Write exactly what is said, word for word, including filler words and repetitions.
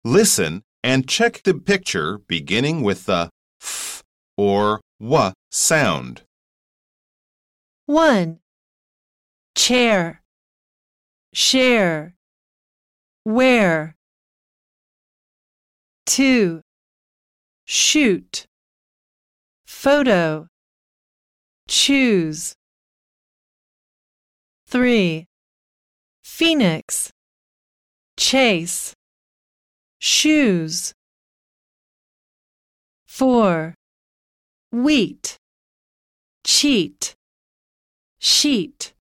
Listen and check the picture beginning with the f or w sound. one. Chair, share, wear. two. Shoot, photo, choose. three. Phoenix, chase, shoes. four. Wheat, cheat, sheet.